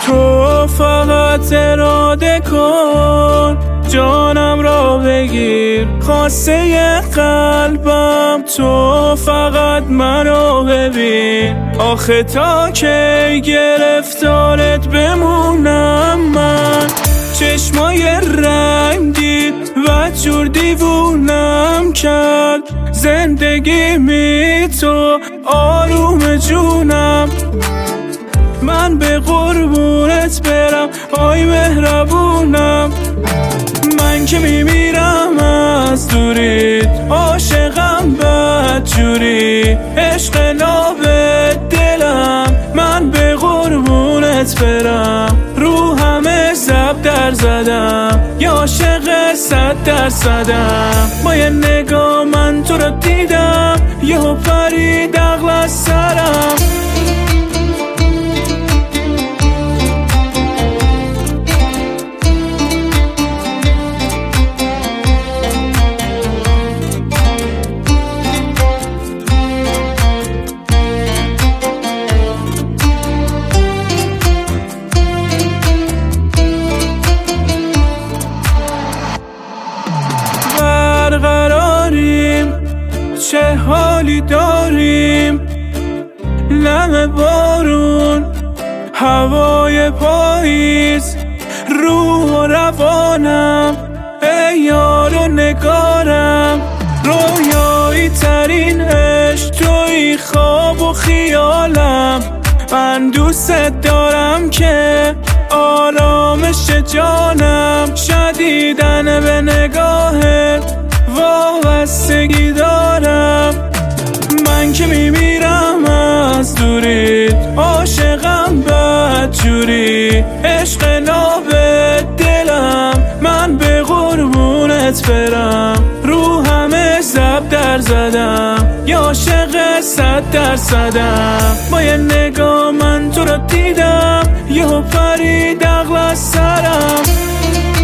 تو فقط اراده کن جانم را بگیر، خواسته قلبم تو فقط منو ببین. آخه تا کی گرفتارت بمونم من، چشمای رنگی بدجور دیوونم کرد. زندگی می تو آروم جونم، من به قربونت برم آی مهربونم. من که میمیرم از دوریت، عاشقم بدجوری، عشق ناب دلم. من به قربونت برم رو همه زب در زدم، یا عاشق 100%. با یه نگاه من تو رو دیدم، یهو پرید عقل از سرم. چه حالی داریم، نم بارون، هوای پاییز، روح و روانم، ای یار و نگارم. رویایی ترین عشق توی خواب و خیالم. من دوست دارم که آرامش جانم، شدیدن به نگاهت وابستگی دارم. من که میمیرم از دوریت، عاشقم بدجوری، عشق ناب دلم. من به قربونت برم رو همه زب در زدم، یا عاشق 100%. با یه نگاه من تو رو دیدم، یهو پرید عقل از سرم.